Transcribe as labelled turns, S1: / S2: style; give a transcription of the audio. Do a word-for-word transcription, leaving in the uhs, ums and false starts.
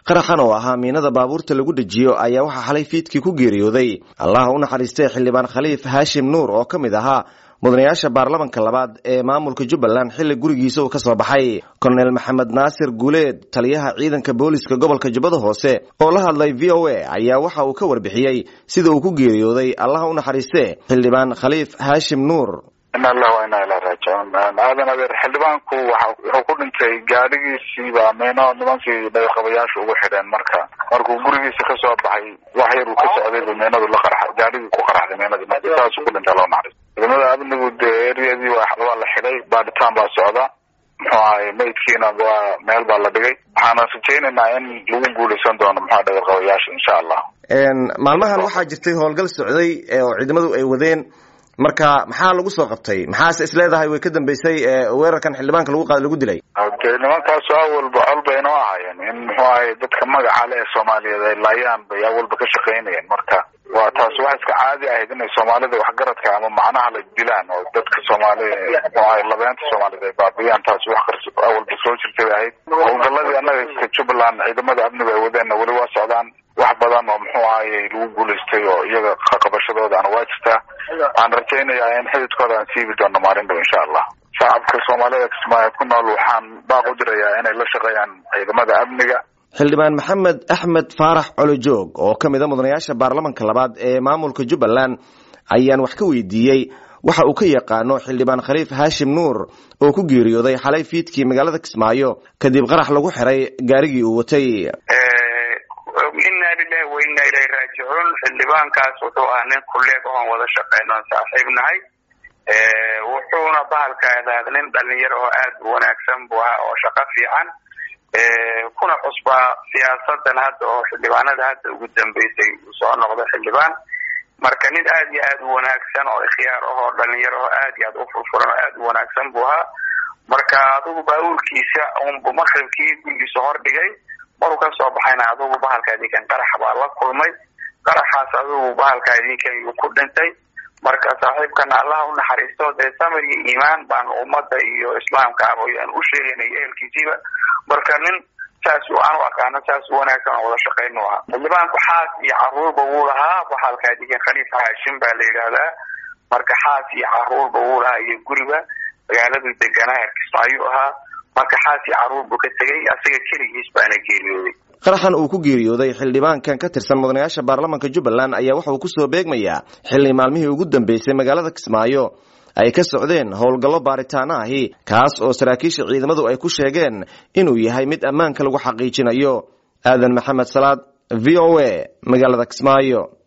S1: qaraxan oo ahaa miinada baabuurta lagu dhajiyo ayaa waxa xalay fiidkii ku geeriyooday allah u naxariistay xildhibaan Khaliif Haashim Nuur oo kamid ahaa mudanayaasha baarlamaanka labaad ee maamulka Jubbaland xilli gurigiisa uu ka soo baxay. Colonel Maxamed Naasir Guuleed, taliyaha ciidanka booliska gobolka Jubbada Hoose oo la hadlay V O A ayaa waxa uu ka warbixiyay sida uu ku geeriyooday allah u naxariistay xildhibaan Khaliif Haashim Nuur.
S2: إن الله وإنا إليه راجعون. هذا نبي حلبان كو وحكون أنت جاري سيبا مينا نمان في بيخبياش وحدين مركا مركو بريء سكسر بحي وحير وكسر عليه بمينا ولا قرح جاري وقرح بمينا دي ما سكون أنت الله نعرف. لما هذا نقول رياضي واحد والله حلي بعد تام بالسعودة هاي ميت كينا وميل بالله أنا سجين إن إن لون قول سندون هذا بيخبياش إن شاء الله.
S1: إن معلمها الواحد جتيه هالجلس السعودي وعندما يودين marka maxaa lagu soo qabtay maxaas isleedahay way ka dambeysay weerarkan xildhibaanka lagu qaad lagu dilay
S2: nimankaas awal bacol bayna ahaayeen in maxay dadka magaca leh Soomaaliyeed ay laayaan bay awal ba ka shaqeynayeen marka waa taas wax iska caadi ah in Soomaalida wax garadka ama macnaha la dilaan oo dadka Soomaaliyeed oo ay labeenta Soomaaliyeed ay baabiyaan taas wax qarso awal ba soo jirtay ahayd howlgalladii annaga iska Jubbaland ciidamada amniga ay wadeen wali waa socdaan wax badan oo muxuu ahaayay lagu guuleystay oo iyaga qabashadooda aan waajista aan rajaynayaa in xididkooda aan siibi doono maalin dhow insha Allah. shacabka Soomaaliyeed Kismaayo ku nool waxaan baaq u dirayaa inay la shaqeeyaan ciidamada amniga.
S1: xildhibaan Maxamed Axmed Faarax Colojoog oo kamid ah mudanayaasha baarlamaanka labaad ee maamulka Jubbaland ayaan wax ka weydiiyay waxa uu ka yaqaano xildhibaan Khaliif Haashim Nuur oo ku geeriyooday xalay fiidkii magaalada Kismaayo kadib qarax lagu xiray gaarigii uu watay.
S3: إنا لله وإنا إليه راجعون. اللبان كاس وحوها نين كلهم وذا شقينا صاحبنا هاي وحونا بحال كذا نين دلنيره آد ونكسم بها وشقة في عن كنا قصبة سياسة هذا اللبان هذا قدام بيتي وصار نقطة اللبان مركنين آد آد ونكسم أو خياره دلنيره آد يد أفر فرن آد ونكسم بها مركادو بقول كيسة أم بمخرب كي كل سهر دقي maruu ka soo baxayna adugu bahalkaadii kan qarax baa la kulmay qaraxaas adugu bahalkaadii kan uu ku dhintay marka saaxiibkana Allah u naxariisto de samiri iimaan baan ummadda iyo islaamka aan u sheegnay eelkiisiba marka nin taas oo aan waqana taas wanaagsan wada shaqeyno ah xildhibaanku xaas iyo caruurba uu lahaa bahalkaadii kan Khaliif Haashim baa la yiraahdaa marka xaas iyo caruurba uu lahaa iyo guriga magaalada deganaa Kismaayo ahaa marka xaasi caruur buu ka tagay asaga kaligiis baana geeriyooday.
S1: qaraxan uu ku geeriyooday xildhibaankan ka tirsan mudanayaasha baarlamaanka Jubbaland ayaa waxa uu ku soo beegmayaa xilli maalmihii ugu dambeysay magaalada Kismaayo ay ka socdeen howlgallo baaritaan ah kaas oo saraakiisha ciidamadu ay ku sheegeen inuu yahay mid ammaanka lagu xaqiijinayo. Aadan Maxamed Salaad, V O A, magaalada Kismaayo.